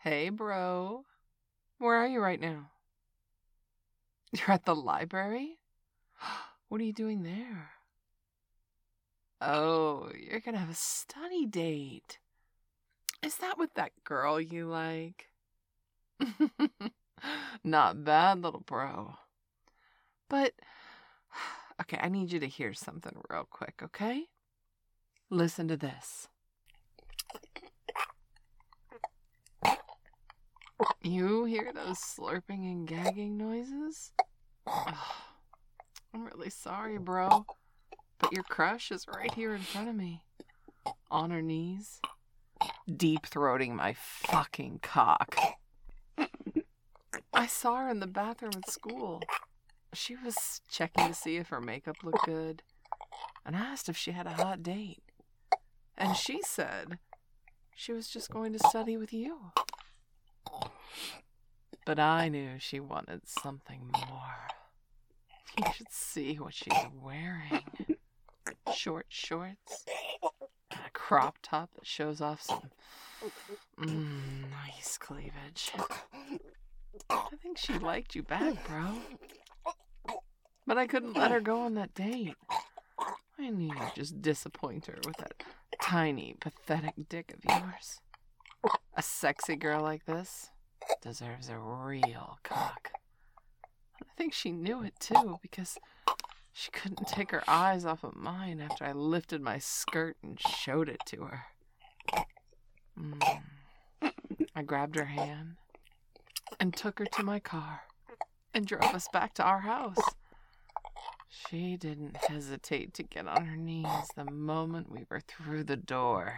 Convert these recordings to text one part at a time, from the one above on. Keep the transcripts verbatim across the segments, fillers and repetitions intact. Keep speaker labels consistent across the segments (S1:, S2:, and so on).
S1: Hey, bro. Where are you right now? You're at the library? What are you doing there? Oh, you're gonna have a study date. Is that with that girl you like? Not bad, little bro. But, okay, I need you to hear something real quick, okay? Listen to this. You hear those slurping and gagging noises? Oh, I'm really sorry, bro. But your crush is right here in front of me. On her knees. Deep-throating my fucking cock. I saw her in the bathroom at school. She was checking to see if her makeup looked good. And asked if she had a hot date. And she said she was just going to study with you. But I knew she wanted something more. You should see what she's wearing. Short shorts. And a crop top that shows off some mm, nice cleavage. I think she liked you back, bro. But I couldn't let her go on that date. I knew you'd just disappoint her with that tiny, pathetic dick of yours. A sexy girl like this deserves a real cock. I think she knew it too, because she couldn't take her eyes off of mine after I lifted my skirt and showed it to her. Mm. I grabbed her hand and took her to my car and drove us back to our house. She didn't hesitate to get on her knees the moment we were through the door.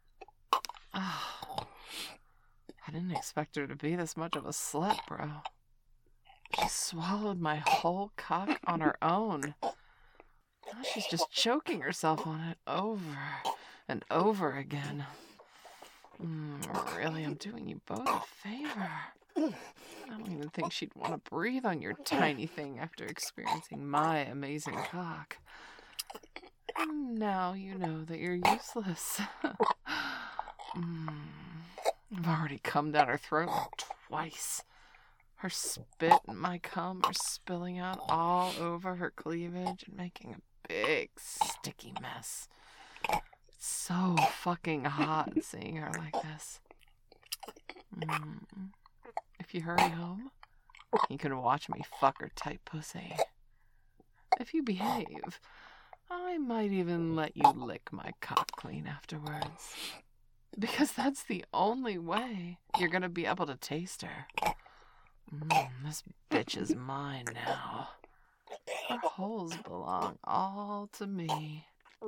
S1: Oh, I didn't expect her to be this much of a slut, bro. She swallowed my whole cock on her own. Now she's just choking herself on it over and over again. Mm, really, I'm doing you both a favor. I don't even think she'd want to breathe on your tiny thing after experiencing my amazing cock. And now you know that you're useless. mm, I've already come down her throat twice. Her spit and my cum are spilling out all over her cleavage and making a big, sticky mess. It's so fucking hot seeing her like this. Mm. If you hurry home, you can watch me fuck her tight pussy. If you behave, I might even let you lick my cock clean afterwards. Because that's the only way you're gonna be able to taste her. Mm, this bitch is mine now. Her holes belong all to me.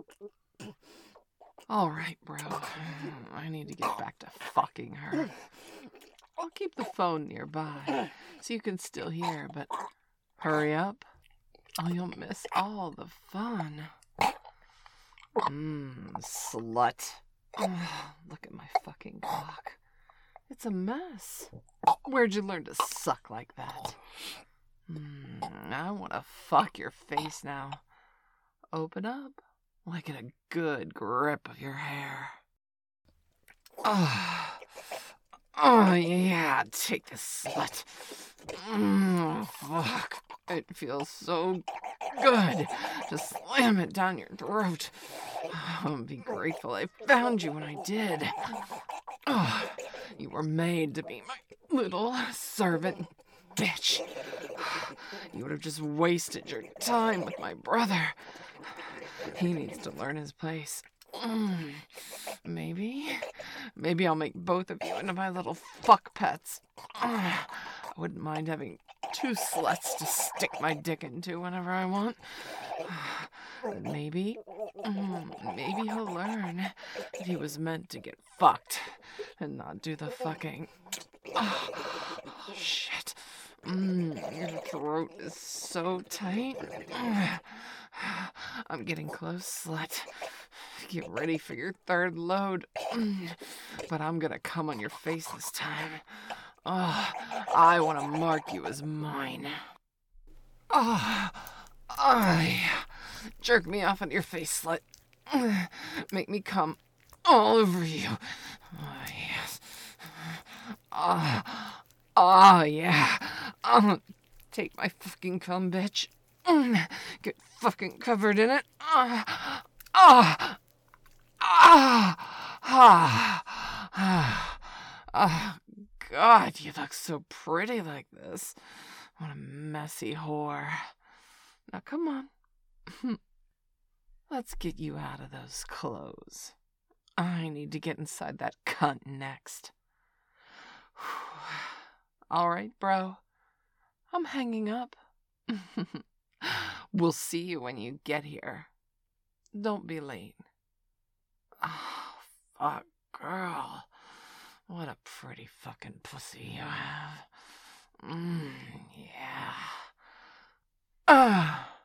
S1: Alright, bro. I need to get back to fucking her. I'll keep the phone nearby so you can still hear, but hurry up or you'll miss all the fun. Mmm, slut. Ugh, look at my fucking cock. It's a mess. Where'd you learn to suck like that? Mm, I want to fuck your face now. Open up. Like in a good grip of your hair. Oh, oh yeah, take this slut. Mm, fuck. It feels so good to slam it down your throat. Oh, be grateful I found you when I did. Oh, you were made to be my little servant bitch. You would have just wasted your time with my brother. He needs to learn his place. Mm, maybe, maybe I'll make both of you into my little fuck pets. Uh, I wouldn't mind having two sluts to stick my dick into whenever I want. Uh, maybe, mm, maybe he'll learn that he was meant to get fucked and not do the fucking. Oh, oh shit. Mm, your throat is so tight. Uh, I'm getting close, slut. Get ready for your third load. But I'm gonna come on your face this time. Oh, I want to mark you as mine. Oh, oh yeah. Jerk me off on your face, slut. Make me come all over you. Oh, yes. Oh, oh yeah. Um, take my fucking cum, bitch. Mm, get fucking covered in it. Ah, ah, ah, ah, ah. Oh, God, you look so pretty like this. What a messy whore. Now, come on. Let's get you out of those clothes. I need to get inside that cunt next. All right, bro. I'm hanging up. We'll see you when you get here. Don't be late. Oh, fuck, girl. What a pretty fucking pussy you have. Mmm, yeah. Ah.